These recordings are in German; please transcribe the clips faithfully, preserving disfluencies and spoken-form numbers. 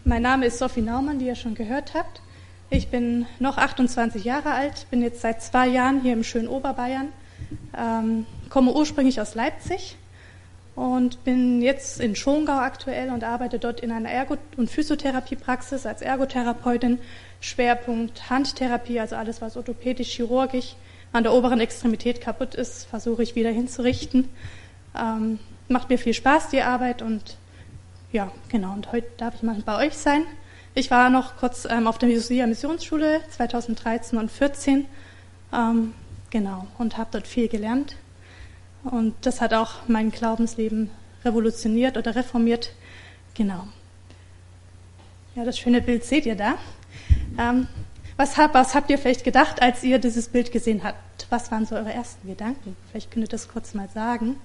Mein Name ist Sophie Naumann, die ihr schon gehört habt. Ich bin noch achtundzwanzig Jahre alt, bin jetzt seit zwei Jahren hier im schönen Oberbayern, ähm, komme ursprünglich aus Leipzig und bin jetzt in Schongau aktuell und arbeite dort in einer Ergo- und Physiotherapiepraxis als Ergotherapeutin. Schwerpunkt Handtherapie, also alles, was orthopädisch-chirurgisch an der oberen Extremität kaputt ist, versuche ich wieder hinzurichten. Ähm, macht mir viel Spaß, die Arbeit, und ja, genau, und heute darf ich mal bei euch sein. Ich war noch kurz ähm, auf der Josia Missionsschule zweitausenddreizehn und vierzehn, ähm, genau, und habe dort viel gelernt. Und das hat auch mein Glaubensleben revolutioniert oder reformiert, genau. Ja, das schöne Bild seht ihr da. Ähm, was, hab, was habt ihr vielleicht gedacht, als ihr dieses Bild gesehen habt? Was waren so eure ersten Gedanken? Vielleicht könnt ihr das kurz mal sagen.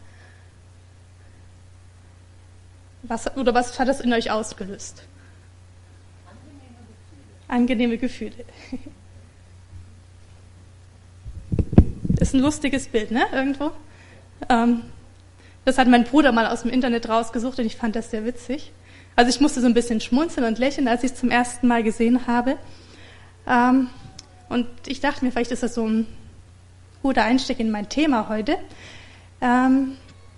Was, oder was hat das in euch ausgelöst? Angenehme Gefühle. Angenehme Gefühle. Ist ein lustiges Bild, ne? Irgendwo. Ähm, das hat mein Bruder mal aus dem Internet rausgesucht und ich fand das sehr witzig. Also ich musste so ein bisschen schmunzeln und lächeln, als ich es zum ersten Mal gesehen habe. Ähm, und ich dachte mir, vielleicht ist das so ein guter Einstieg in mein Thema heute. Ähm,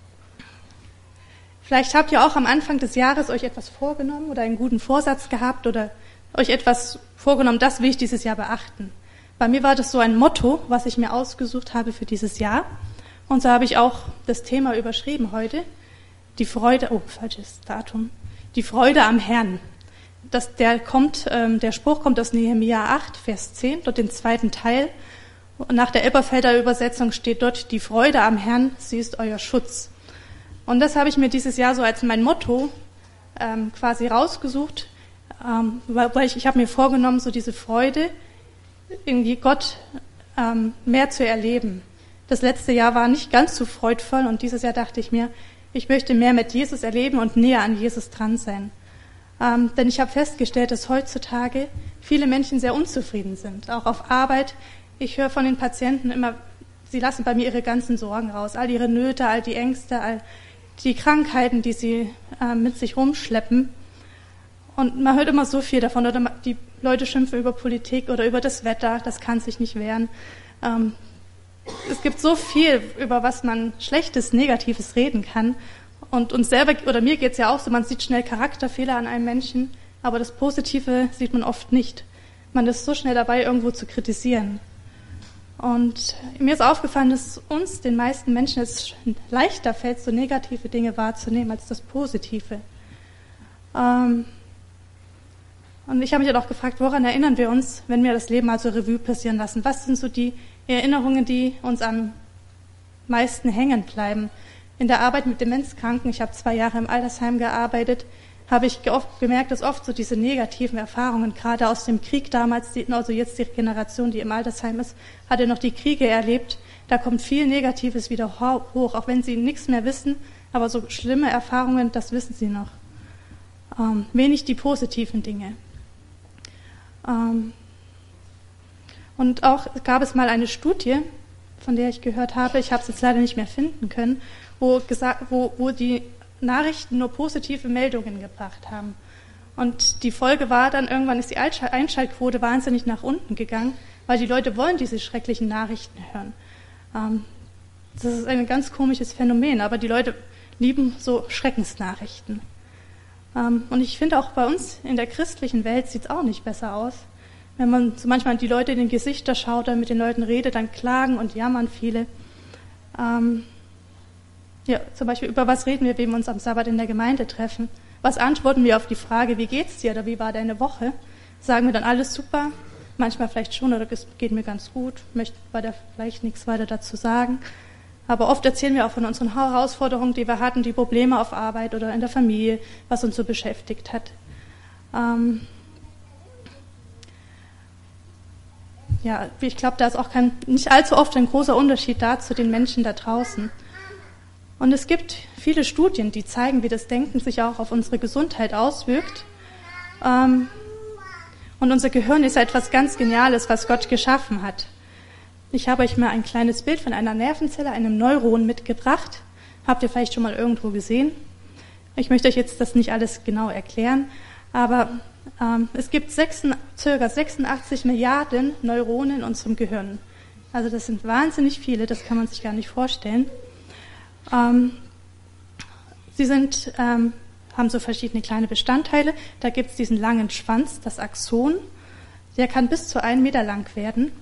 vielleicht habt ihr auch am Anfang des Jahres euch etwas vorgenommen oder einen guten Vorsatz gehabt oder euch etwas vorgenommen, das will ich dieses Jahr beachten. Bei mir war das so ein Motto, was ich mir ausgesucht habe für dieses Jahr. Und so habe ich auch das Thema überschrieben heute. Die Freude, oh, falsches Datum. Die Freude am Herrn. Das, der, kommt, ähm, der Spruch kommt aus Nehemia acht, Vers zehn, dort den zweiten Teil. Und nach der Elberfelder Übersetzung steht dort, die Freude am Herrn, sie ist euer Schutz. Und das habe ich mir dieses Jahr so als mein Motto ähm, quasi rausgesucht, ähm, weil ich, ich habe mir vorgenommen, so diese Freude, irgendwie Gott ähm, mehr zu erleben. Das letzte Jahr war nicht ganz so freudvoll und dieses Jahr dachte ich mir, ich möchte mehr mit Jesus erleben und näher an Jesus dran sein. Ähm, denn ich habe festgestellt, dass heutzutage viele Menschen sehr unzufrieden sind, auch auf Arbeit. Ich höre von den Patienten immer, sie lassen bei mir ihre ganzen Sorgen raus, all ihre Nöte, all die Ängste, all die Krankheiten, die sie äh, mit sich rumschleppen. Und man hört immer so viel davon, oder die Leute schimpfen über Politik oder über das Wetter, das kann sich nicht wehren. Ähm, Es gibt so viel, über was man Schlechtes, Negatives reden kann. Und uns selber, oder mir geht's ja auch so, man sieht schnell Charakterfehler an einem Menschen, aber das Positive sieht man oft nicht. Man ist so schnell dabei, irgendwo zu kritisieren. Und mir ist aufgefallen, dass uns, den meisten Menschen, es leichter fällt, so negative Dinge wahrzunehmen als das Positive. Ähm, und ich habe mich halt auch gefragt, woran erinnern wir uns, wenn wir das Leben also Revue passieren lassen? Was sind so die Erinnerungen, die uns am meisten hängen bleiben? In der Arbeit mit Demenzkranken, ich habe zwei Jahre im Altersheim gearbeitet, habe ich oft gemerkt, dass oft so diese negativen Erfahrungen, gerade aus dem Krieg damals, also jetzt die Generation, die im Altersheim ist, hat ja noch die Kriege erlebt, da kommt viel Negatives wieder hoch, auch wenn sie nichts mehr wissen, aber so schlimme Erfahrungen, das wissen sie noch. Ähm, wenig die positiven Dinge. Ähm, Und auch gab es mal eine Studie, von der ich gehört habe, ich habe es jetzt leider nicht mehr finden können, wo, gesagt, wo, wo die Nachrichten nur positive Meldungen gebracht haben. Und die Folge war dann, irgendwann ist die Einschaltquote wahnsinnig nach unten gegangen, weil die Leute wollen diese schrecklichen Nachrichten hören. Ähm, das ist ein ganz komisches Phänomen, aber die Leute lieben so Schreckensnachrichten. Ähm, und ich finde auch bei uns in der christlichen Welt sieht es auch nicht besser aus. Wenn man so manchmal die Leute in den Gesichter schaut, dann mit den Leuten redet, dann klagen und jammern viele. Ähm, ja, zum Beispiel, über was reden wir, wenn wir uns am Sabbat in der Gemeinde treffen? Was antworten wir auf die Frage, wie geht's dir oder wie war deine Woche? Sagen wir dann alles super? Manchmal vielleicht schon oder es geht mir ganz gut, möchte weiter vielleicht nichts weiter dazu sagen. Aber oft erzählen wir auch von unseren Herausforderungen, die wir hatten, die Probleme auf Arbeit oder in der Familie, was uns so beschäftigt hat. Ähm, Ja, ich glaube, da ist auch kein, nicht allzu oft ein großer Unterschied da zu den Menschen da draußen. Und es gibt viele Studien, die zeigen, wie das Denken sich auch auf unsere Gesundheit auswirkt. Ähm, und unser Gehirn ist ja etwas ganz Geniales, was Gott geschaffen hat. Ich habe euch mal ein kleines Bild von einer Nervenzelle, einem Neuron mitgebracht. Habt ihr vielleicht schon mal irgendwo gesehen? Ich möchte euch jetzt das nicht alles genau erklären, aber Ähm, es gibt ca. sechsundachtzig Milliarden Neuronen in unserem Gehirn. Also das sind wahnsinnig viele, das kann man sich gar nicht vorstellen. Ähm, sie sind, ähm, haben so verschiedene kleine Bestandteile. Da gibt es diesen langen Schwanz, das Axon. Der kann bis zu einen Meter lang werden.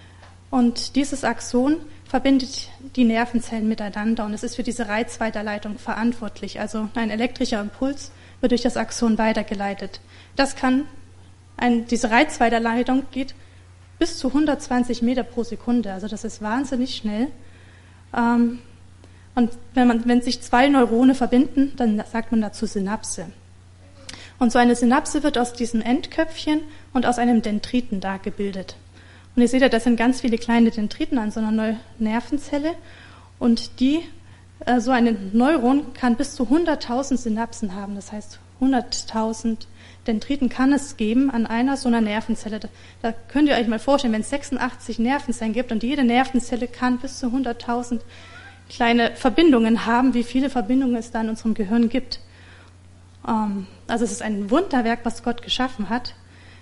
Und dieses Axon verbindet die Nervenzellen miteinander und es ist für diese Reizweiterleitung verantwortlich. Also ein elektrischer Impuls wird durch das Axon weitergeleitet. Das kann, ein, diese Reizweiterleitung geht bis zu hundertzwanzig Meter pro Sekunde. Also das ist wahnsinnig schnell. Ähm, und wenn man, wenn sich zwei Neurone verbinden, dann sagt man dazu Synapse. Und so eine Synapse wird aus diesem Endköpfchen und aus einem Dendriten da gebildet. Und ihr seht ja, das sind ganz viele kleine Dendriten an so einer Nervenzelle. Und die, äh, so ein Neuron kann bis zu hunderttausend Synapsen haben. Das heißt, hunderttausend Dendriten kann es geben an einer so einer Nervenzelle. Da, da könnt ihr euch mal vorstellen, wenn es sechsundachtzig Nervenzellen gibt und jede Nervenzelle kann bis zu hunderttausend kleine Verbindungen haben, wie viele Verbindungen es da in unserem Gehirn gibt. Ähm, also es ist ein Wunderwerk, was Gott geschaffen hat.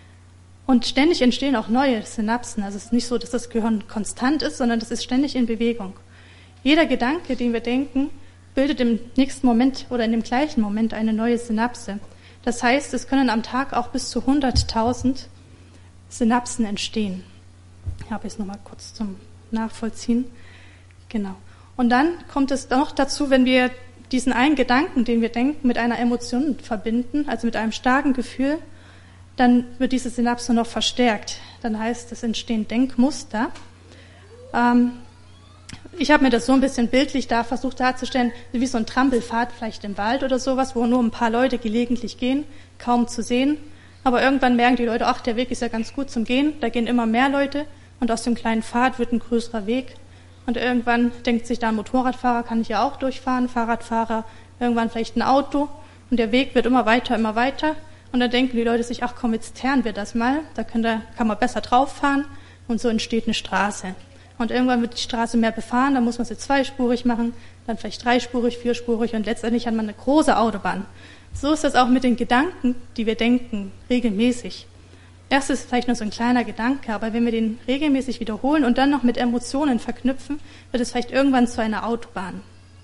Und ständig entstehen auch neue Synapsen. Also es ist nicht so, dass das Gehirn konstant ist, sondern das ist ständig in Bewegung. Jeder Gedanke, den wir denken, bildet im nächsten Moment oder in dem gleichen Moment eine neue Synapse. Das heißt, es können am Tag auch bis zu hunderttausend Synapsen entstehen. Ich habe es nochmal kurz zum Nachvollziehen. Genau. Und dann kommt es noch dazu, wenn wir diesen einen Gedanken, den wir denken, mit einer Emotion verbinden, also mit einem starken Gefühl, dann wird diese Synapse noch verstärkt. Dann heißt es, entstehen Denkmuster. Ähm, ich habe mir das so ein bisschen bildlich da versucht darzustellen, wie so ein Trampelpfad vielleicht im Wald oder sowas, wo nur ein paar Leute gelegentlich gehen, kaum zu sehen. Aber irgendwann merken die Leute, ach, der Weg ist ja ganz gut zum Gehen, da gehen immer mehr Leute und aus dem kleinen Pfad wird ein größerer Weg. Und irgendwann denkt sich da ein Motorradfahrer, kann ich ja auch durchfahren, Fahrradfahrer, irgendwann vielleicht ein Auto und der Weg wird immer weiter, immer weiter. Und dann denken die Leute sich, ach komm, jetzt teeren wir das mal, da kann, da kann man besser drauf fahren und so entsteht eine Straße. Und irgendwann wird die Straße mehr befahren, dann muss man sie zweispurig machen, dann vielleicht dreispurig, vierspurig und letztendlich hat man eine große Autobahn. So ist das auch mit den Gedanken, die wir denken, regelmäßig. Erst ist es vielleicht nur so ein kleiner Gedanke, aber wenn wir den regelmäßig wiederholen und dann noch mit Emotionen verknüpfen, wird es vielleicht irgendwann zu einer Autobahn.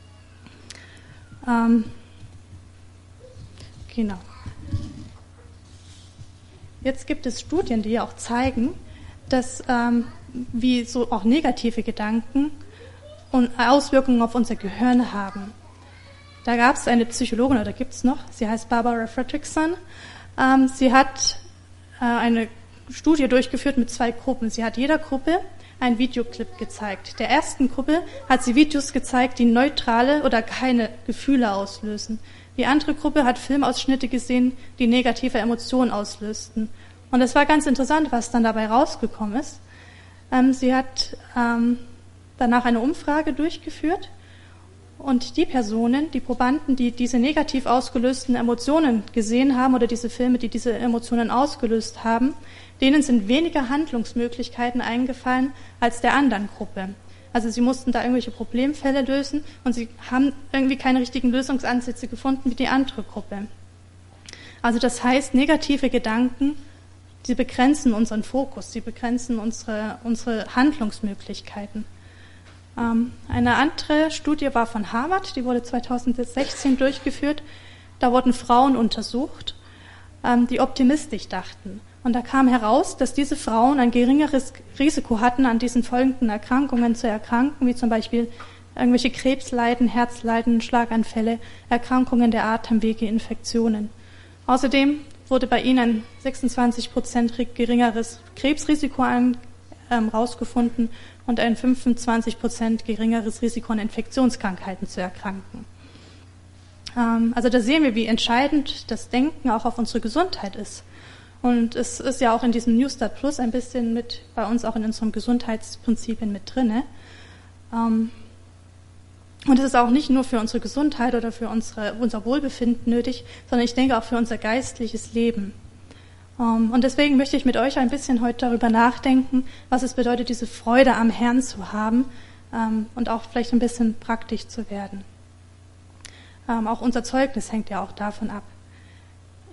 Ähm, genau. Jetzt gibt es Studien, die ja auch zeigen, dass ähm, wie so auch negative Gedanken und Auswirkungen auf unser Gehirn haben. Da gab es eine Psychologin, oder gibt es noch, sie heißt Barbara Fredrickson. Ähm, sie hat äh, eine Studie durchgeführt mit zwei Gruppen. Sie hat jeder Gruppe einen Videoclip gezeigt. Der ersten Gruppe hat sie Videos gezeigt, die neutrale oder keine Gefühle auslösen. Die andere Gruppe hat Filmausschnitte gesehen, die negative Emotionen auslösten. Und es war ganz interessant, was dann dabei rausgekommen ist. Ähm, sie hat ähm, danach eine Umfrage durchgeführt und die Personen, die Probanden, die diese negativ ausgelösten Emotionen gesehen haben oder diese Filme, die diese Emotionen ausgelöst haben, denen sind weniger Handlungsmöglichkeiten eingefallen als der anderen Gruppe. Also sie mussten da irgendwelche Problemfälle lösen und sie haben irgendwie keine richtigen Lösungsansätze gefunden wie die andere Gruppe. Also das heißt, negative Gedanken, sie begrenzen unseren Fokus, sie begrenzen unsere, unsere Handlungsmöglichkeiten. Ähm, eine andere Studie war von Harvard, die wurde zweitausendsechzehn durchgeführt. Da wurden Frauen untersucht, ähm, die optimistisch dachten. Und da kam heraus, dass diese Frauen ein geringeres Risiko hatten, an diesen folgenden Erkrankungen zu erkranken, wie zum Beispiel irgendwelche Krebsleiden, Herzleiden, Schlaganfälle, Erkrankungen der Atemwege, Infektionen. Außerdem wurde bei ihnen ein sechsundzwanzig Prozent geringeres Krebsrisiko an, ähm, rausgefunden und ein fünfundzwanzig Prozent geringeres Risiko an Infektionskrankheiten zu erkranken. Ähm, also da sehen wir, wie entscheidend das Denken auch auf unsere Gesundheit ist. Und es ist ja auch in diesem New Start Plus ein bisschen mit bei uns auch in unseren Gesundheitsprinzipien mit drinne. Ähm, und es ist auch nicht nur für unsere Gesundheit oder für unsere, unser Wohlbefinden nötig, sondern ich denke auch für unser geistliches Leben. Um, und deswegen möchte ich mit euch ein bisschen heute darüber nachdenken, was es bedeutet, diese Freude am Herrn zu haben ähm, und auch vielleicht ein bisschen praktisch zu werden. Ähm, auch unser Zeugnis hängt ja auch davon ab.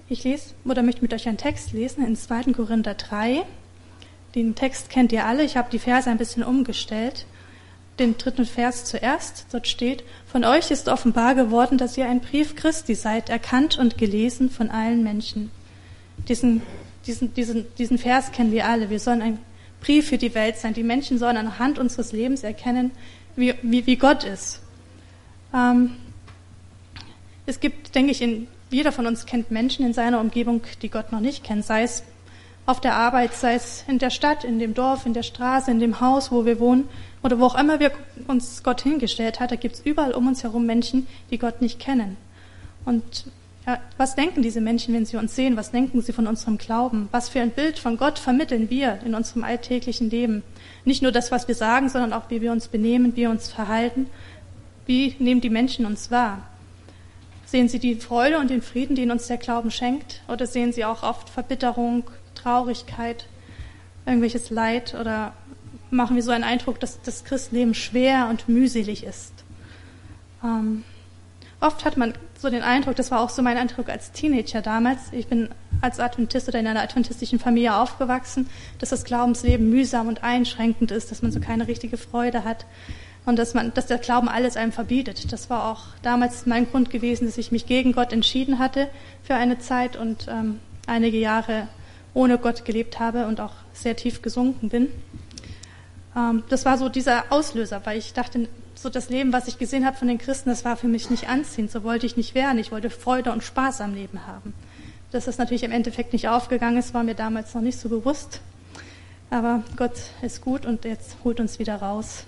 Ich lese oder möchte mit euch einen Text lesen in zweiten Korinther drei. Den Text kennt ihr alle. Ich habe die Verse ein bisschen umgestellt. Den dritten Vers zuerst. Dort steht: Von euch ist offenbar geworden, dass ihr ein Brief Christi seid, erkannt und gelesen von allen Menschen. Diesen, diesen, diesen, diesen Vers kennen wir alle. Wir sollen ein Brief für die Welt sein. Die Menschen sollen anhand unseres Lebens erkennen, wie, wie, wie Gott ist. Ähm, es gibt, denke ich, in Jeder von uns kennt Menschen in seiner Umgebung, die Gott noch nicht kennt, sei es auf der Arbeit, sei es in der Stadt, in dem Dorf, in der Straße, in dem Haus, wo wir wohnen oder wo auch immer wir uns Gott hingestellt hat. Da gibt es überall um uns herum Menschen, die Gott nicht kennen. Und ja, was denken diese Menschen, wenn sie uns sehen? Was denken sie von unserem Glauben? Was für ein Bild von Gott vermitteln wir in unserem alltäglichen Leben? Nicht nur das, was wir sagen, sondern auch, wie wir uns benehmen, wie wir uns verhalten. Wie nehmen die Menschen uns wahr? Sehen sie die Freude und den Frieden, den uns der Glauben schenkt? Oder sehen sie auch oft Verbitterung, Traurigkeit, irgendwelches Leid? Oder machen wir so einen Eindruck, dass das Christenleben schwer und mühselig ist? Ähm, oft hat man so den Eindruck, das war auch so mein Eindruck als Teenager damals, ich bin als Adventist oder in einer adventistischen Familie aufgewachsen, dass das Glaubensleben mühsam und einschränkend ist, dass man so keine richtige Freude hat. Und dass man, dass der Glauben alles einem verbietet. Das war auch damals mein Grund gewesen, dass ich mich gegen Gott entschieden hatte für eine Zeit und ähm, einige Jahre ohne Gott gelebt habe und auch sehr tief gesunken bin. Ähm, das war so dieser Auslöser, weil ich dachte, so das Leben, was ich gesehen habe von den Christen, das war für mich nicht anziehend. So wollte ich nicht werden. Ich wollte Freude und Spaß am Leben haben. Dass das natürlich im Endeffekt nicht aufgegangen ist, war mir damals noch nicht so bewusst. Aber Gott ist gut und jetzt holt uns wieder raus.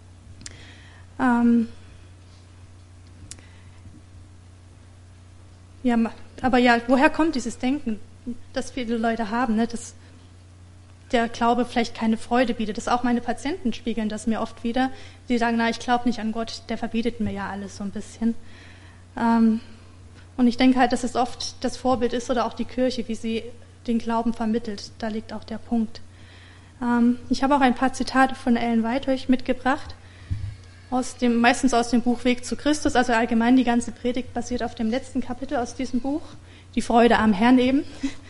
Ähm, ja, aber ja, woher kommt dieses Denken, das viele Leute haben, ne, dass der Glaube vielleicht keine Freude bietet? Das auch meine Patienten spiegeln das mir oft wieder. Die sagen, na, ich glaube nicht an Gott, der verbietet mir ja alles so ein bisschen. Ähm, und ich denke halt, dass es oft das Vorbild ist oder auch die Kirche, wie sie den Glauben vermittelt. Da liegt auch der Punkt. Ähm, ich habe auch ein paar Zitate von Ellen White euch mitgebracht. Aus dem, meistens aus dem Buch Weg zu Christus, also allgemein die ganze Predigt basiert auf dem letzten Kapitel aus diesem Buch, die Freude am Herrn eben.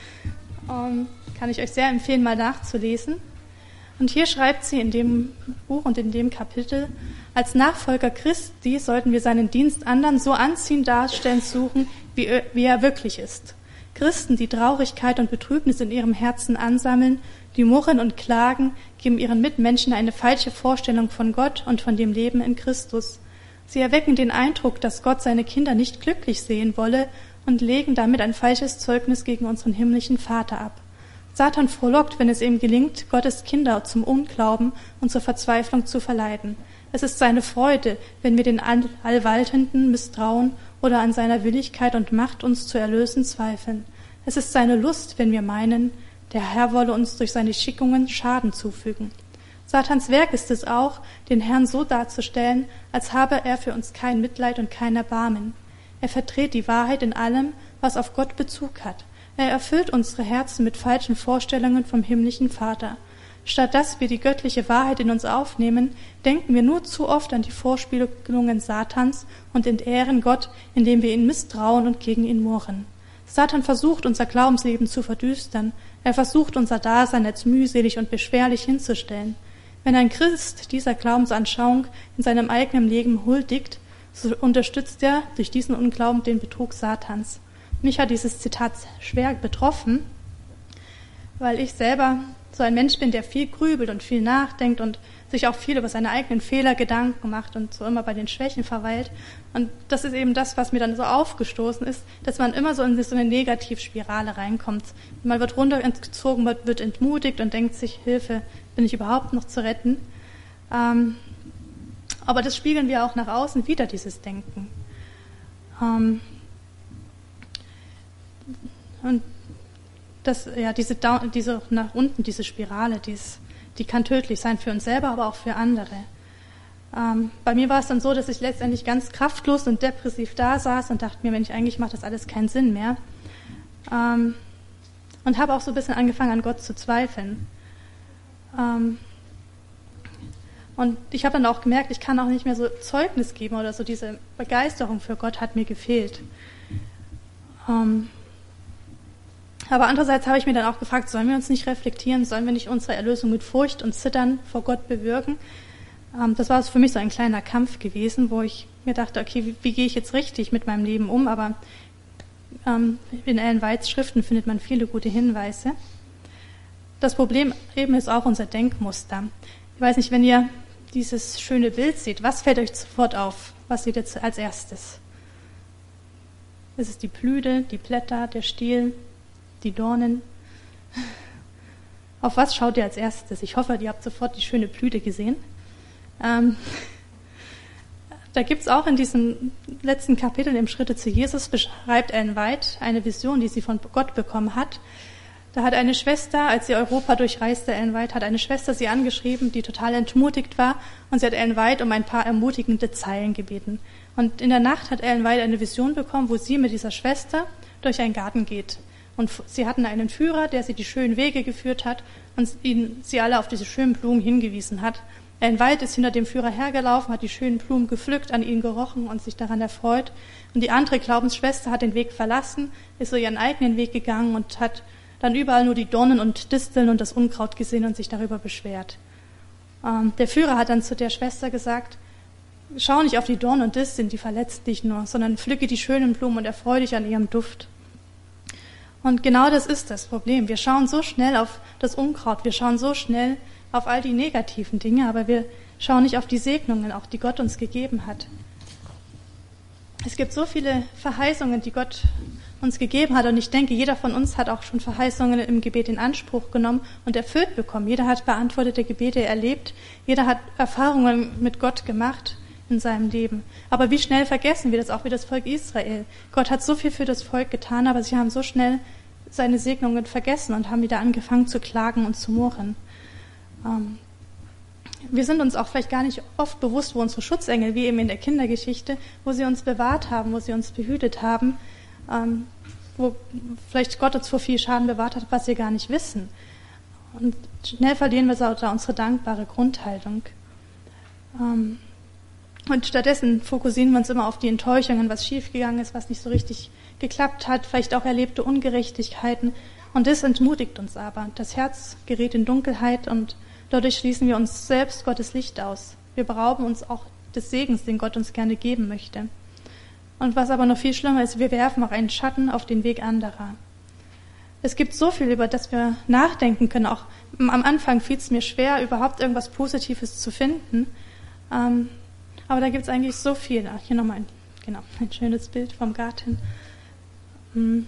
ähm, kann ich euch sehr empfehlen, mal nachzulesen. Und hier schreibt sie in dem Buch und in dem Kapitel: Als Nachfolger Christi sollten wir seinen Dienst anderen so anziehend darstellen suchen, wie, wie er wirklich ist. Christen, die Traurigkeit und Betrübnis in ihrem Herzen ansammeln, die murren und klagen, geben ihren Mitmenschen eine falsche Vorstellung von Gott und von dem Leben in Christus. Sie erwecken den Eindruck, dass Gott seine Kinder nicht glücklich sehen wolle und legen damit ein falsches Zeugnis gegen unseren himmlischen Vater ab. Satan frohlockt, wenn es ihm gelingt, Gottes Kinder zum Unglauben und zur Verzweiflung zu verleiten. Es ist seine Freude, wenn wir den Allwaltenden misstrauen oder an seiner Willigkeit und Macht, uns zu erlösen, zweifeln. Es ist seine Lust, wenn wir meinen, der Herr wolle uns durch seine Schickungen Schaden zufügen. Satans Werk ist es auch, den Herrn so darzustellen, als habe er für uns kein Mitleid und kein Erbarmen. Er verdreht die Wahrheit in allem, was auf Gott Bezug hat. Er erfüllt unsere Herzen mit falschen Vorstellungen vom himmlischen Vater. Statt dass wir die göttliche Wahrheit in uns aufnehmen, denken wir nur zu oft an die Vorspiegelungen Satans und entehren Gott, indem wir ihn misstrauen und gegen ihn murren. Satan versucht, unser Glaubensleben zu verdüstern. Er versucht, unser Dasein als mühselig und beschwerlich hinzustellen. Wenn ein Christ dieser Glaubensanschauung in seinem eigenen Leben huldigt, so unterstützt er durch diesen Unglauben den Betrug Satans. Mich hat dieses Zitat schwer betroffen, weil ich selber so ein Mensch bin, der viel grübelt und viel nachdenkt und sich auch viel über seine eigenen Fehler Gedanken macht und so immer bei den Schwächen verweilt. Und das ist eben das, was mir dann so aufgestoßen ist, dass man immer so in so eine Negativspirale reinkommt. Man wird runtergezogen, man wird entmutigt und denkt sich, Hilfe, bin ich überhaupt noch zu retten? Ähm, aber das spiegeln wir auch nach außen wieder, dieses Denken. Ähm, und das, ja, diese, diese nach unten, diese Spirale, die, ist, die kann tödlich sein für uns selber, aber auch für andere. Ähm, bei mir war es dann so, dass ich letztendlich ganz kraftlos und depressiv da saß und dachte mir, Mensch, eigentlich macht das alles keinen Sinn mehr. Ähm, und habe auch so ein bisschen angefangen, an Gott zu zweifeln. Ähm, und ich habe dann auch gemerkt, ich kann auch nicht mehr so Zeugnis geben oder so, diese Begeisterung für Gott hat mir gefehlt. Ähm, Aber andererseits habe ich mir dann auch gefragt, sollen wir uns nicht reflektieren, sollen wir nicht unsere Erlösung mit Furcht und Zittern vor Gott bewirken? Ähm, das war für mich so ein kleiner Kampf gewesen, wo ich mir dachte, okay, wie, wie gehe ich jetzt richtig mit meinem Leben um? Aber ähm, in Ellen Whites Schriften findet man viele gute Hinweise. Das Problem eben ist auch unser Denkmuster. Ich weiß nicht, wenn ihr dieses schöne Bild seht, was fällt euch sofort auf? Was seht ihr als erstes? Ist es die Blüte, die Blätter, der Stiel, die Dornen? Auf was schaut ihr als erstes? Ich hoffe, ihr habt sofort die schöne Blüte gesehen. Ähm, da gibt es auch in diesem letzten Kapitel im Schritte zu Jesus, beschreibt Ellen White eine Vision, die sie von Gott bekommen hat. Da hat eine Schwester, als sie Europa durchreiste, Ellen White, hat eine Schwester sie angeschrieben, die total entmutigt war, und sie hat Ellen White um ein paar ermutigende Zeilen gebeten. Und in der Nacht hat Ellen White eine Vision bekommen, wo sie mit dieser Schwester durch einen Garten geht. Und sie hatten einen Führer, der sie die schönen Wege geführt hat und ihnen, sie alle auf diese schönen Blumen hingewiesen hat. Ellen White ist hinter dem Führer hergelaufen, hat die schönen Blumen gepflückt, an ihnen gerochen und sich daran erfreut. Und die andere Glaubensschwester hat den Weg verlassen, ist so ihren eigenen Weg gegangen und hat dann überall nur die Dornen und Disteln und das Unkraut gesehen und sich darüber beschwert. Ähm, der Führer hat dann zu der Schwester gesagt, schau nicht auf die Dornen und Disteln, die verletzt dich nur, sondern pflücke die schönen Blumen und erfreue dich an ihrem Duft. Und genau das ist das Problem. Wir schauen so schnell auf das Unkraut, wir schauen so schnell auf all die negativen Dinge, aber wir schauen nicht auf die Segnungen, auch die Gott uns gegeben hat. Es gibt so viele Verheißungen, die Gott uns gegeben hat, und ich denke, jeder von uns hat auch schon Verheißungen im Gebet in Anspruch genommen und erfüllt bekommen. Jeder hat beantwortete Gebete erlebt, jeder hat Erfahrungen mit Gott gemacht in seinem Leben. Aber wie schnell vergessen wir das, auch wie das Volk Israel. Gott hat so viel für das Volk getan, aber sie haben so schnell seine Segnungen vergessen und haben wieder angefangen zu klagen und zu murren. Ähm, wir sind uns auch vielleicht gar nicht oft bewusst, wo unsere Schutzengel, wie eben in der Kindergeschichte, wo sie uns bewahrt haben, wo sie uns behütet haben, ähm, wo vielleicht Gott uns vor viel Schaden bewahrt hat, was wir gar nicht wissen. Und schnell verlieren wir da unsere dankbare Grundhaltung. Ähm, und stattdessen fokussieren wir uns immer auf die Enttäuschungen, was schiefgegangen ist, was nicht so richtig geklappt hat, vielleicht auch erlebte Ungerechtigkeiten. Und das entmutigt uns aber. Das Herz gerät in Dunkelheit und dadurch schließen wir uns selbst Gottes Licht aus. Wir berauben uns auch des Segens, den Gott uns gerne geben möchte. Und was aber noch viel schlimmer ist, wir werfen auch einen Schatten auf den Weg anderer. Es gibt so viel, über das wir nachdenken können. Auch am Anfang fiel es mir schwer, überhaupt irgendwas Positives zu finden. Ähm, aber da gibt es eigentlich so viel. Ach, hier nochmal ein, genau, ein schönes Bild vom Garten. Hm.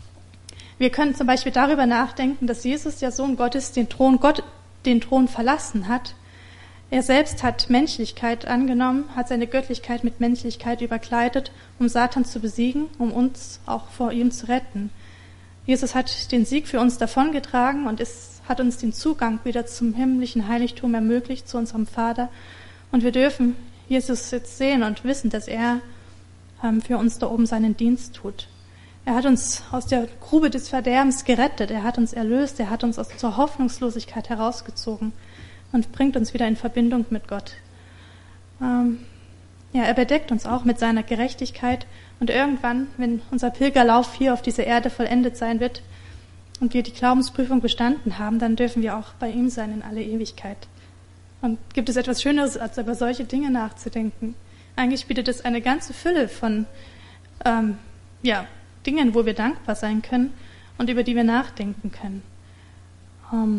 Wir können zum Beispiel darüber nachdenken, dass Jesus, der Sohn Gottes, den Thron, Gott, den Thron verlassen hat. Er selbst hat Menschlichkeit angenommen, hat seine Göttlichkeit mit Menschlichkeit überkleidet, um Satan zu besiegen, um uns auch vor ihm zu retten. Jesus hat den Sieg für uns davongetragen und es hat uns den Zugang wieder zum himmlischen Heiligtum ermöglicht, zu unserem Vater. Und wir dürfen Jesus jetzt sehen und wissen, dass er ähm, für uns da oben seinen Dienst tut. Er hat uns aus der Grube des Verderbens gerettet, er hat uns erlöst, er hat uns aus unserer Hoffnungslosigkeit herausgezogen und bringt uns wieder in Verbindung mit Gott. Ähm, ja, er bedeckt uns auch mit seiner Gerechtigkeit und irgendwann, wenn unser Pilgerlauf hier auf dieser Erde vollendet sein wird und wir die Glaubensprüfung bestanden haben, dann dürfen wir auch bei ihm sein in alle Ewigkeit. Und gibt es etwas Schöneres, als über solche Dinge nachzudenken? Eigentlich bietet es eine ganze Fülle von ähm, ja, Dingen, wo wir dankbar sein können und über die wir nachdenken können. Ähm,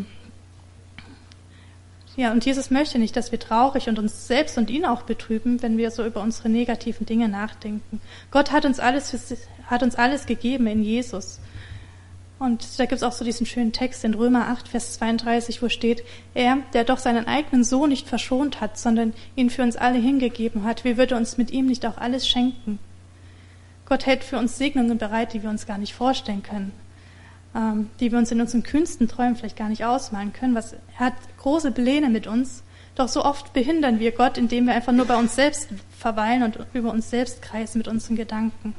ja, und Jesus möchte nicht, dass wir traurig und uns selbst und ihn auch betrüben, wenn wir so über unsere negativen Dinge nachdenken. Gott hat uns alles, für, hat uns alles gegeben in Jesus. Und da gibt es auch so diesen schönen Text in Römer acht, Vers zweiunddreißig, wo steht, er, der doch seinen eigenen Sohn nicht verschont hat, sondern ihn für uns alle hingegeben hat, wie würde uns mit ihm nicht auch alles schenken? Gott hält für uns Segnungen bereit, die wir uns gar nicht vorstellen können, ähm, die wir uns in unseren kühnsten Träumen vielleicht gar nicht ausmalen können. Was, er hat große Pläne mit uns, doch so oft behindern wir Gott, indem wir einfach nur bei uns selbst verweilen und über uns selbst kreisen mit unseren Gedanken.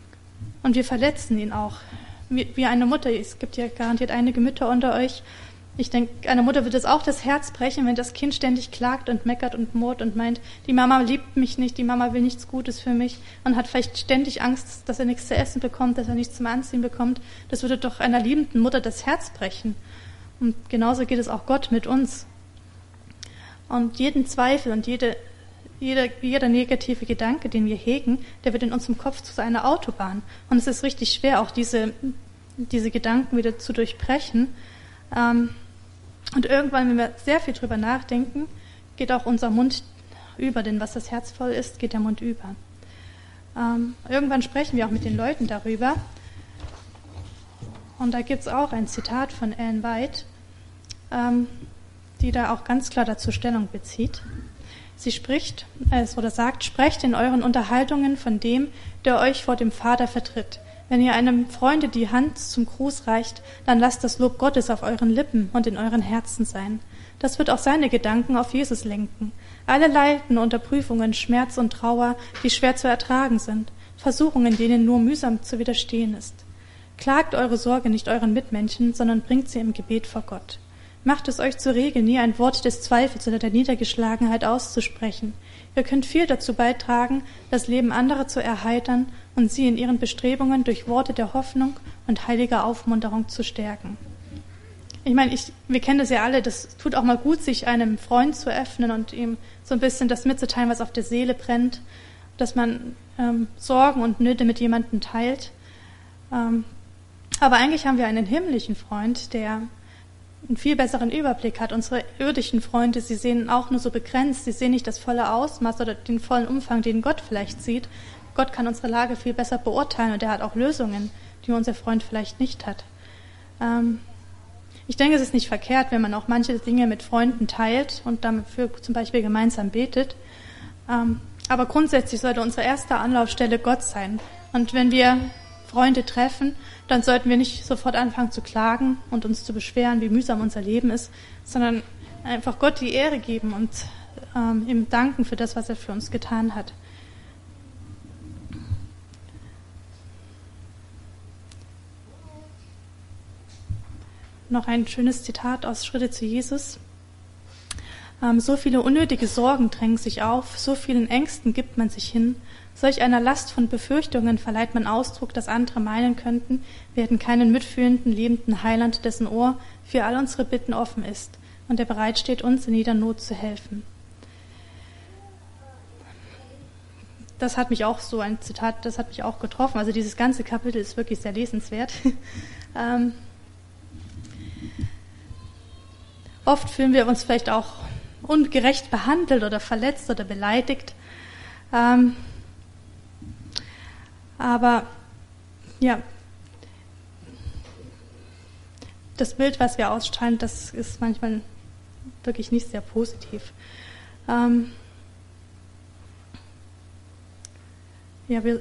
Und wir verletzen ihn auch. Wie, wie eine Mutter, es gibt ja garantiert einige Mütter unter euch, Ich denke, einer Mutter wird es auch das Herz brechen, wenn das Kind ständig klagt und meckert und murrt und meint, die Mama liebt mich nicht, die Mama will nichts Gutes für mich und hat vielleicht ständig Angst, dass er nichts zu essen bekommt, dass er nichts zum Anziehen bekommt. Das würde doch einer liebenden Mutter das Herz brechen. Und genauso geht es auch Gott mit uns. Und jeden Zweifel und jede, jeder, jeder negative Gedanke, den wir hegen, der wird in unserem Kopf zu einer Autobahn. Und es ist richtig schwer, auch diese, diese Gedanken wieder zu durchbrechen. Ähm, Und irgendwann, wenn wir sehr viel drüber nachdenken, geht auch unser Mund über, denn was das Herz voll ist, geht der Mund über. Ähm, irgendwann sprechen wir auch mit den Leuten darüber. Und da gibt es auch ein Zitat von Ellen White, ähm, die da auch ganz klar dazu Stellung bezieht. Sie spricht, äh, oder sagt, sprecht in euren Unterhaltungen von dem, der euch vor dem Vater vertritt. Wenn ihr einem Freunde die Hand zum Gruß reicht, dann lasst das Lob Gottes auf euren Lippen und in euren Herzen sein. Das wird auch seine Gedanken auf Jesus lenken. Alle leiden unter Prüfungen, Schmerz und Trauer, die schwer zu ertragen sind, Versuchungen, denen nur mühsam zu widerstehen ist. Klagt eure Sorge nicht euren Mitmenschen, sondern bringt sie im Gebet vor Gott. Macht es euch zur Regel, nie ein Wort des Zweifels oder der Niedergeschlagenheit auszusprechen. Ihr könnt viel dazu beitragen, das Leben anderer zu erheitern und sie in ihren Bestrebungen durch Worte der Hoffnung und heiliger Aufmunterung zu stärken. Ich meine, ich, wir kennen das ja alle, das tut auch mal gut, sich einem Freund zu öffnen und ihm so ein bisschen das mitzuteilen, was auf der Seele brennt, dass man ähm, Sorgen und Nöte mit jemandem teilt. Ähm, aber eigentlich haben wir einen himmlischen Freund, der einen viel besseren Überblick hat. Unsere irdischen Freunde, sie sehen auch nur so begrenzt, sie sehen nicht das volle Ausmaß oder den vollen Umfang, den Gott vielleicht sieht. Gott kann unsere Lage viel besser beurteilen und er hat auch Lösungen, die unser Freund vielleicht nicht hat. Ähm, ich denke, es ist nicht verkehrt, wenn man auch manche Dinge mit Freunden teilt und dafür zum Beispiel gemeinsam betet. Ähm, aber grundsätzlich sollte unsere erste Anlaufstelle Gott sein. Und wenn wir Freunde treffen, dann sollten wir nicht sofort anfangen zu klagen und uns zu beschweren, wie mühsam unser Leben ist, sondern einfach Gott die Ehre geben und ähm, ihm danken für das, was er für uns getan hat. Noch ein schönes Zitat aus Schritte zu Jesus. Ähm, so viele unnötige Sorgen drängen sich auf, so vielen Ängsten gibt man sich hin, solch einer Last von Befürchtungen verleiht man Ausdruck, dass andere meinen könnten, wir hätten keinen mitfühlenden, liebenden Heiland, dessen Ohr für all unsere Bitten offen ist und der bereit steht, uns in jeder Not zu helfen. Das hat mich auch so ein Zitat, das hat mich auch getroffen. Also dieses ganze Kapitel ist wirklich sehr lesenswert. ähm, oft fühlen wir uns vielleicht auch ungerecht behandelt oder verletzt oder beleidigt. Ähm, Aber ja, das Bild, was wir ausstrahlen, das ist manchmal wirklich nicht sehr positiv. Ähm ja, wir,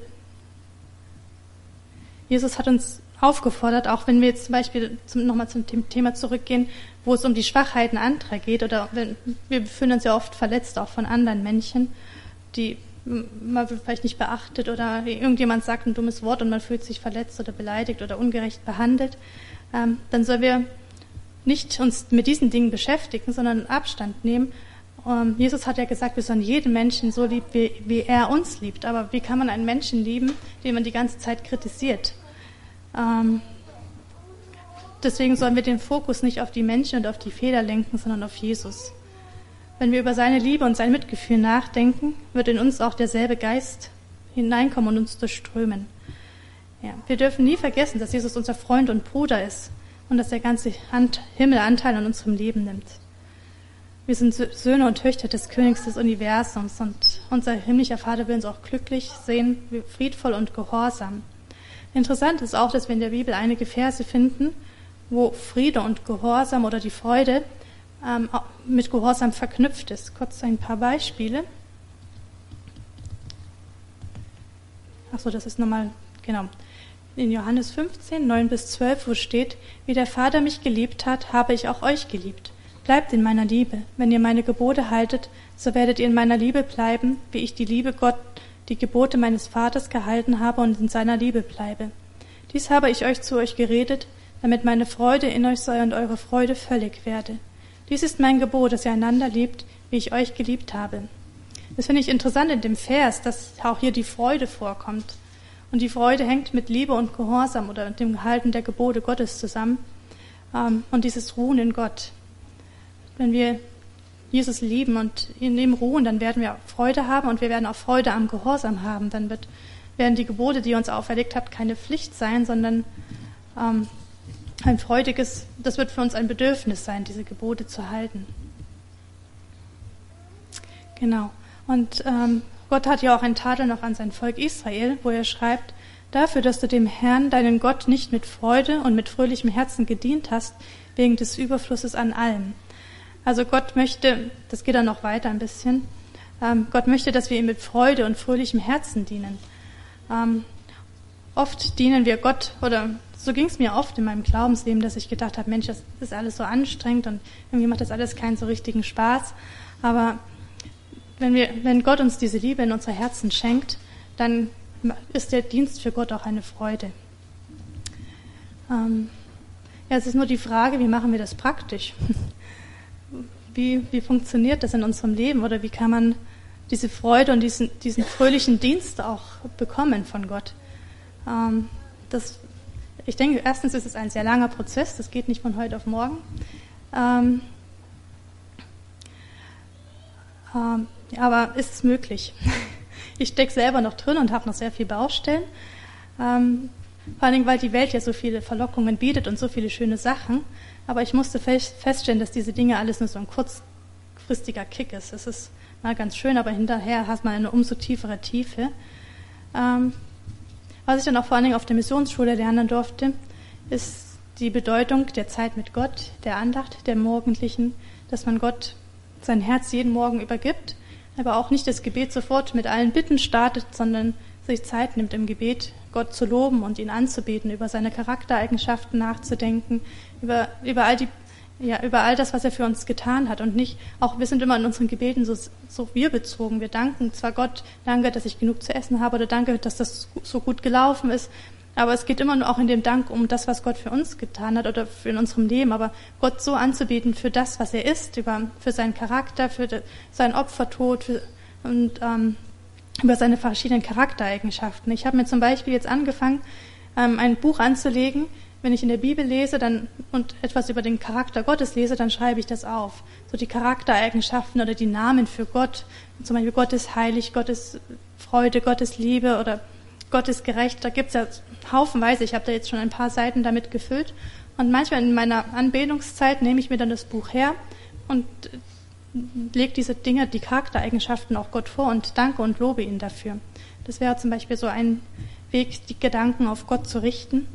Jesus hat uns aufgefordert, auch wenn wir jetzt zum Beispiel zum, nochmal zum Thema zurückgehen, wo es um die Schwachheiten anderer geht, oder wenn, wir fühlen uns ja oft verletzt, auch von anderen Menschen, die man wird vielleicht nicht beachtet oder irgendjemand sagt ein dummes Wort und man fühlt sich verletzt oder beleidigt oder ungerecht behandelt, ähm, dann sollen wir nicht uns mit diesen Dingen beschäftigen, sondern Abstand nehmen. Ähm, Jesus hat ja gesagt, wir sollen jeden Menschen so lieben, wie, wie er uns liebt. Aber wie kann man einen Menschen lieben, den man die ganze Zeit kritisiert? Ähm, deswegen sollen wir den Fokus nicht auf die Menschen und auf die Fehler lenken, sondern auf Jesus. Wenn wir über seine Liebe und sein Mitgefühl nachdenken, wird in uns auch derselbe Geist hineinkommen und uns durchströmen. Ja, wir dürfen nie vergessen, dass Jesus unser Freund und Bruder ist und dass der ganze Himmel Anteil an unserem Leben nimmt. Wir sind Söhne und Töchter des Königs des Universums und unser himmlischer Vater will uns auch glücklich sehen, friedvoll und gehorsam. Interessant ist auch, dass wir in der Bibel einige Verse finden, wo Friede und Gehorsam oder die Freude mit Gehorsam verknüpft ist. Kurz ein paar Beispiele. Achso, das ist nochmal, genau. In Johannes fünfzehn, neun bis zwölf, wo steht, wie der Vater mich geliebt hat, habe ich auch euch geliebt. Bleibt in meiner Liebe. Wenn ihr meine Gebote haltet, so werdet ihr in meiner Liebe bleiben, wie ich die Liebe Gott, die Gebote meines Vaters gehalten habe und in seiner Liebe bleibe. Dies habe ich euch zu euch geredet, damit meine Freude in euch sei und eure Freude völlig werde. Dies ist mein Gebot, dass ihr einander liebt, wie ich euch geliebt habe. Das finde ich interessant in dem Vers, dass auch hier die Freude vorkommt. Und die Freude hängt mit Liebe und Gehorsam oder dem Halten der Gebote Gottes zusammen. Und dieses Ruhen in Gott. Wenn wir Jesus lieben und in ihm ruhen, dann werden wir Freude haben und wir werden auch Freude am Gehorsam haben. Dann wird, werden die Gebote, die ihr uns auferlegt habt, keine Pflicht sein, sondern ähm, ein freudiges, das wird für uns ein Bedürfnis sein, diese Gebote zu halten. Genau. Und ähm, Gott hat ja auch einen Tadel noch an sein Volk Israel, wo er schreibt, dafür, dass du dem Herrn, deinen Gott, nicht mit Freude und mit fröhlichem Herzen gedient hast, wegen des Überflusses an allem. Also Gott möchte, das geht dann noch weiter ein bisschen, ähm, Gott möchte, dass wir ihm mit Freude und fröhlichem Herzen dienen. Ähm, oft dienen wir Gott, oder so ging es mir oft in meinem Glaubensleben, dass ich gedacht habe, Mensch, das ist alles so anstrengend und irgendwie macht das alles keinen so richtigen Spaß. Aber wenn wir, wenn Gott uns diese Liebe in unsere Herzen schenkt, dann ist der Dienst für Gott auch eine Freude. Ähm, ja, es ist nur die Frage, wie machen wir das praktisch? Wie, wie funktioniert das in unserem Leben oder wie kann man diese Freude und diesen, diesen fröhlichen Dienst auch bekommen von Gott? Ähm, das, ich denke, erstens ist es ein sehr langer Prozess, das geht nicht von heute auf morgen. Ähm, ähm, ja, aber ist es möglich? Ich stecke selber noch drin und habe noch sehr viele Baustellen. Ähm, vor allen Dingen, weil die Welt ja so viele Verlockungen bietet und so viele schöne Sachen. Aber ich musste feststellen, dass diese Dinge alles nur so ein kurzfristiger Kick ist. Es ist mal ganz schön, aber hinterher hat man eine umso tiefere Tiefe. Ähm, was ich dann auch vor allen Dingen auf der Missionsschule lernen durfte, ist die Bedeutung der Zeit mit Gott, der Andacht, der morgendlichen, dass man Gott sein Herz jeden Morgen übergibt, aber auch nicht das Gebet sofort mit allen Bitten startet, sondern sich Zeit nimmt im Gebet, Gott zu loben und ihn anzubeten, über seine Charaktereigenschaften nachzudenken, über, über all die, ja, über all das, was er für uns getan hat und nicht, auch wir sind immer in unseren Gebeten so, so wir bezogen. Wir danken zwar Gott, danke, dass ich genug zu essen habe oder danke, dass das so gut gelaufen ist, aber es geht immer nur auch in dem Dank um das, was Gott für uns getan hat oder für in unserem Leben. Aber Gott so anzubeten für das, was er ist, über, für seinen Charakter, für de, seinen Opfertod für, und ähm, über seine verschiedenen Charaktereigenschaften. Ich habe mir zum Beispiel jetzt angefangen, ähm, ein Buch anzulegen. Wenn ich in der Bibel lese dann und etwas über den Charakter Gottes lese, dann schreibe ich das auf. So die Charaktereigenschaften oder die Namen für Gott. Zum Beispiel Gott ist heilig, Gott ist Freude, Gott ist Liebe oder Gott ist gerecht. Da gibt es ja haufenweise. Ich habe da jetzt schon ein paar Seiten damit gefüllt. Und manchmal in meiner Anbetungszeit nehme ich mir dann das Buch her und lege diese Dinge, die Charaktereigenschaften auch Gott vor und danke und lobe ihn dafür. Das wäre zum Beispiel so ein Weg, die Gedanken auf Gott zu richten.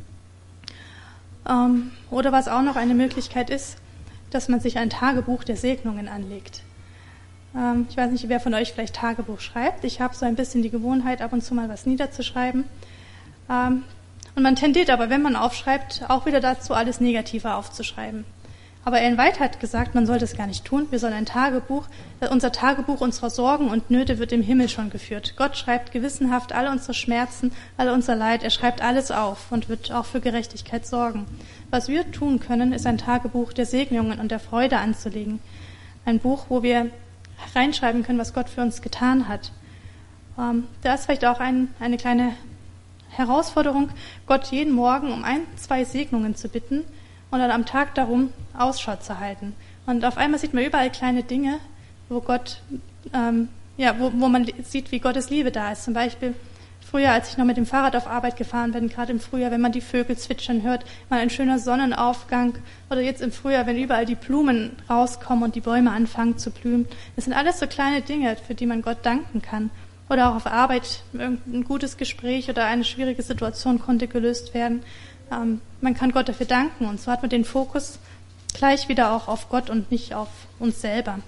Ähm, oder was auch noch eine Möglichkeit ist, dass man sich ein Tagebuch der Segnungen anlegt. Ähm, ich weiß nicht, wer von euch vielleicht Tagebuch schreibt. Ich habe so ein bisschen die Gewohnheit, ab und zu mal was niederzuschreiben. Ähm, und man tendiert aber, wenn man aufschreibt, auch wieder dazu, alles Negative aufzuschreiben. Aber Ellen White hat gesagt, man soll das gar nicht tun. Wir sollen ein Tagebuch, unser Tagebuch unserer Sorgen und Nöte wird im Himmel schon geführt. Gott schreibt gewissenhaft alle unsere Schmerzen, alle unser Leid. Er schreibt alles auf und wird auch für Gerechtigkeit sorgen. Was wir tun können, ist ein Tagebuch der Segnungen und der Freude anzulegen. Ein Buch, wo wir reinschreiben können, was Gott für uns getan hat. Ähm, da ist vielleicht auch ein, eine kleine Herausforderung, Gott jeden Morgen um ein, zwei Segnungen zu bitten, und dann am Tag darum Ausschau zu halten. Und auf einmal sieht man überall kleine Dinge, wo Gott, ähm, ja, wo, wo man sieht, wie Gottes Liebe da ist. Zum Beispiel früher, als ich noch mit dem Fahrrad auf Arbeit gefahren bin, gerade im Frühjahr, wenn man die Vögel zwitschern hört, mal ein schöner Sonnenaufgang. Oder jetzt im Frühjahr, wenn überall die Blumen rauskommen und die Bäume anfangen zu blühen. Das sind alles so kleine Dinge, für die man Gott danken kann. Oder auch auf Arbeit, irgendein gutes Gespräch oder eine schwierige Situation konnte gelöst werden. Ähm, man kann Gott dafür danken und so hat man den Fokus gleich wieder auch auf Gott und nicht auf uns selber.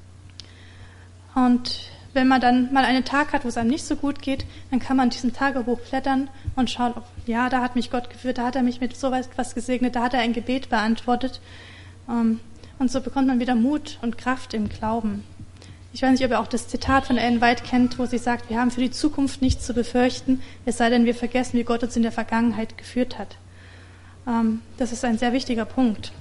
Und wenn man dann mal einen Tag hat, wo es einem nicht so gut geht, dann kann man diesem Tagebuch blättern und schauen, ob, ja, da hat mich Gott geführt, da hat er mich mit so etwas gesegnet, da hat er ein Gebet beantwortet. Ähm, und so bekommt man wieder Mut und Kraft im Glauben. Ich weiß nicht, ob ihr auch das Zitat von Ellen White kennt, wo sie sagt, wir haben für die Zukunft nichts zu befürchten, es sei denn, wir vergessen, wie Gott uns in der Vergangenheit geführt hat. Ähm, das ist ein sehr wichtiger Punkt.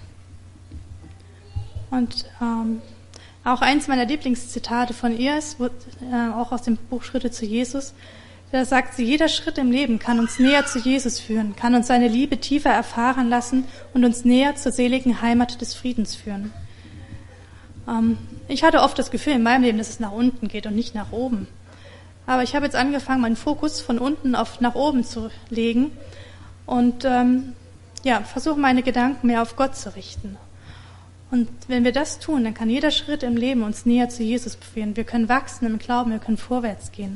Und ähm, auch eins meiner Lieblingszitate von ihr ist, wo, äh, auch aus dem Buch Schritte zu Jesus, da sagt sie, jeder Schritt im Leben kann uns näher zu Jesus führen, kann uns seine Liebe tiefer erfahren lassen und uns näher zur seligen Heimat des Friedens führen. Ähm, ich hatte oft das Gefühl in meinem Leben, dass es nach unten geht und nicht nach oben. Aber ich habe jetzt angefangen, meinen Fokus von unten auf nach oben zu legen und ähm, ja, versuche meine Gedanken mehr auf Gott zu richten. Und wenn wir das tun, dann kann jeder Schritt im Leben uns näher zu Jesus führen. Wir können wachsen im Glauben, wir können vorwärts gehen.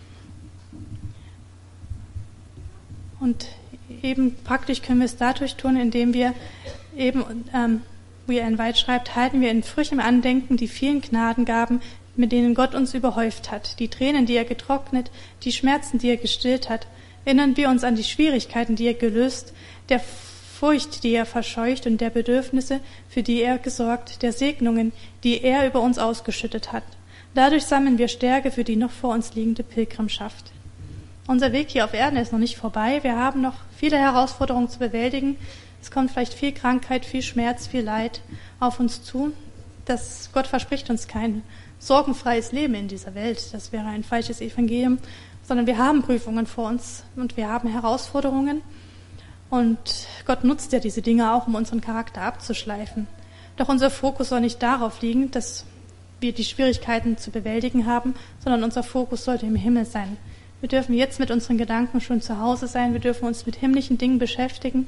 Und eben praktisch können wir es dadurch tun, indem wir eben, ähm, wie Ellen White schreibt, halten wir in frischem Andenken die vielen Gnadengaben, mit denen Gott uns überhäuft hat, die Tränen, die er getrocknet, die Schmerzen, die er gestillt hat. Erinnern wir uns an die Schwierigkeiten, die er gelöst, der Furcht, die er verscheucht und der Bedürfnisse, für die er gesorgt, der Segnungen, die er über uns ausgeschüttet hat. Dadurch sammeln wir Stärke für die noch vor uns liegende Pilgerschaft. Unser Weg hier auf Erden ist noch nicht vorbei. Wir haben noch viele Herausforderungen zu bewältigen. Es kommt vielleicht viel Krankheit, viel Schmerz, viel Leid auf uns zu. Das, Gott verspricht uns kein sorgenfreies Leben in dieser Welt. Das wäre ein falsches Evangelium. Sondern wir haben Prüfungen vor uns und wir haben Herausforderungen. Und Gott nutzt ja diese Dinge auch, um unseren Charakter abzuschleifen. Doch unser Fokus soll nicht darauf liegen, dass wir die Schwierigkeiten zu bewältigen haben, sondern unser Fokus sollte im Himmel sein. Wir dürfen jetzt mit unseren Gedanken schon zu Hause sein. Wir dürfen uns mit himmlischen Dingen beschäftigen.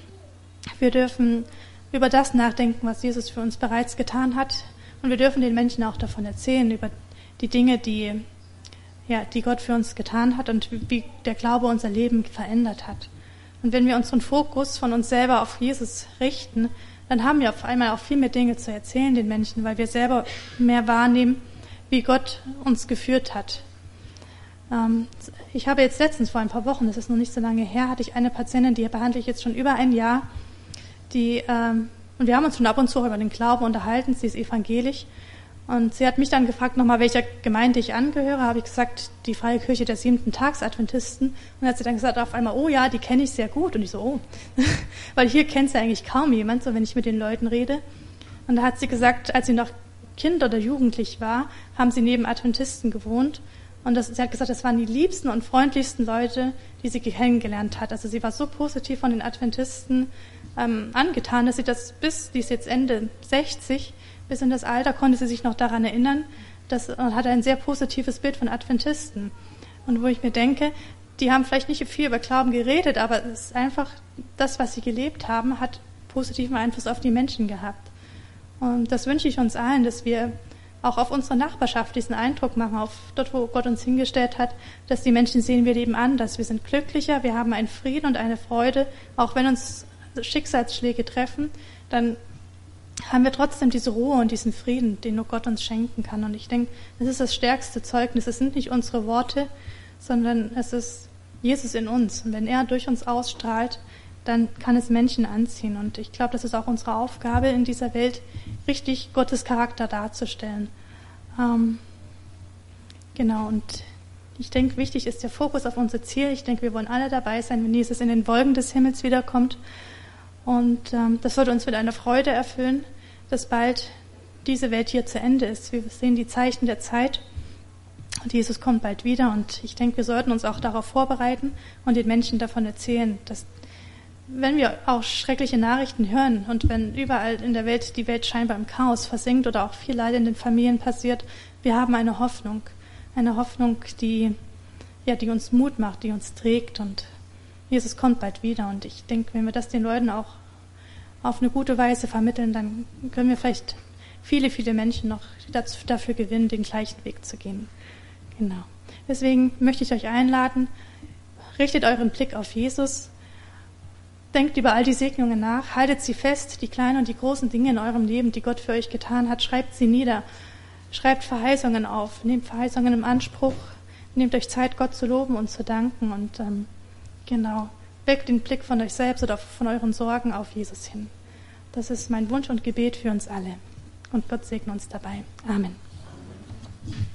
Wir dürfen über das nachdenken, was Jesus für uns bereits getan hat. Und wir dürfen den Menschen auch davon erzählen, über die Dinge, die, ja, die Gott für uns getan hat und wie der Glaube unser Leben verändert hat. Und wenn wir unseren Fokus von uns selber auf Jesus richten, dann haben wir auf einmal auch viel mehr Dinge zu erzählen den Menschen, weil wir selber mehr wahrnehmen, wie Gott uns geführt hat. Ähm, ich habe jetzt letztens, vor ein paar Wochen, das ist noch nicht so lange her, hatte ich eine Patientin, die behandle ich jetzt schon über ein Jahr, die, ähm, und wir haben uns schon ab und zu über den Glauben unterhalten, sie ist evangelisch. Und sie hat mich dann gefragt, nochmal, welcher Gemeinde ich angehöre. Habe ich gesagt, die Freie Kirche der siebenten Tags-Adventisten. Und dann hat sie dann gesagt, auf einmal, oh ja, die kenne ich sehr gut. Und ich so, oh. Weil hier kennt sie eigentlich kaum jemand, so wenn ich mit den Leuten rede. Und da hat sie gesagt, als sie noch Kind oder Jugendlich war, haben sie neben Adventisten gewohnt. Und das, sie hat gesagt, das waren die liebsten und freundlichsten Leute, die sie kennengelernt hat. Also sie war so positiv von den Adventisten ähm, angetan, dass sie das bis, die ist jetzt Ende sechzig, bis in das Alter konnte sie sich noch daran erinnern, dass, und hatte ein sehr positives Bild von Adventisten. Und wo ich mir denke, die haben vielleicht nicht viel über Glauben geredet, aber es ist einfach, das, was sie gelebt haben, hat positiven Einfluss auf die Menschen gehabt. Und das wünsche ich uns allen, dass wir auch auf unsere Nachbarschaft diesen Eindruck machen, auf dort, wo Gott uns hingestellt hat, dass die Menschen sehen, wir leben anders, wir sind glücklicher, wir haben einen Frieden und eine Freude, auch wenn uns Schicksalsschläge treffen, dann haben wir trotzdem diese Ruhe und diesen Frieden, den nur Gott uns schenken kann. Und ich denke, das ist das stärkste Zeugnis. Es sind nicht unsere Worte, sondern es ist Jesus in uns. Und wenn er durch uns ausstrahlt, dann kann es Menschen anziehen. Und ich glaube, das ist auch unsere Aufgabe in dieser Welt, richtig Gottes Charakter darzustellen. Ähm, genau, und ich denke, wichtig ist der Fokus auf unser Ziel. Ich denke, wir wollen alle dabei sein, wenn Jesus in den Wolken des Himmels wiederkommt. Und ähm, das sollte uns mit einer Freude erfüllen, dass bald diese Welt hier zu Ende ist. Wir sehen die Zeichen der Zeit und Jesus kommt bald wieder. Und ich denke, wir sollten uns auch darauf vorbereiten und den Menschen davon erzählen, dass wenn wir auch schreckliche Nachrichten hören und wenn überall in der Welt die Welt scheinbar im Chaos versinkt oder auch viel Leid in den Familien passiert, wir haben eine Hoffnung. Eine Hoffnung, die, ja, die uns Mut macht, die uns trägt, und Jesus kommt bald wieder. Und ich denke, wenn wir das den Leuten auch auf eine gute Weise vermitteln, dann können wir vielleicht viele, viele Menschen noch dazu, dafür gewinnen, den gleichen Weg zu gehen. Genau. Deswegen möchte ich euch einladen, richtet euren Blick auf Jesus, denkt über all die Segnungen nach, haltet sie fest, die kleinen und die großen Dinge in eurem Leben, die Gott für euch getan hat, schreibt sie nieder, schreibt Verheißungen auf, nehmt Verheißungen im Anspruch, nehmt euch Zeit, Gott zu loben und zu danken, und ähm, genau, weckt den Blick von euch selbst oder von euren Sorgen auf Jesus hin. Das ist mein Wunsch und Gebet für uns alle. Und Gott segne uns dabei. Amen.